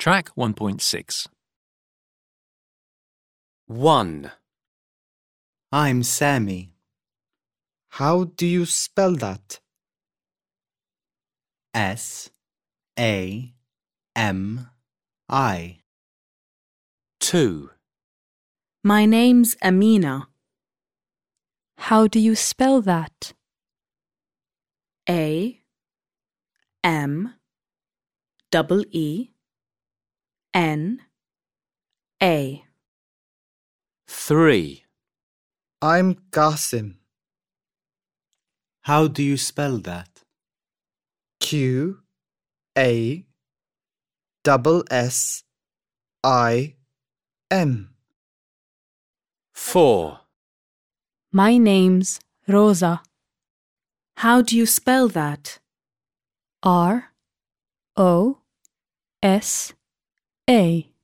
Track 1.6. 1. I'm Sammy. How do you spell that? S-A-M-I. 2. My name's Amina. How do you spell that? A-M-E-E-N-A. 3. I'm Qasim. How do you spell that? Q-A-S-S-I-M. 4. My name's Rosa. How do you spell that? R-O-S-A.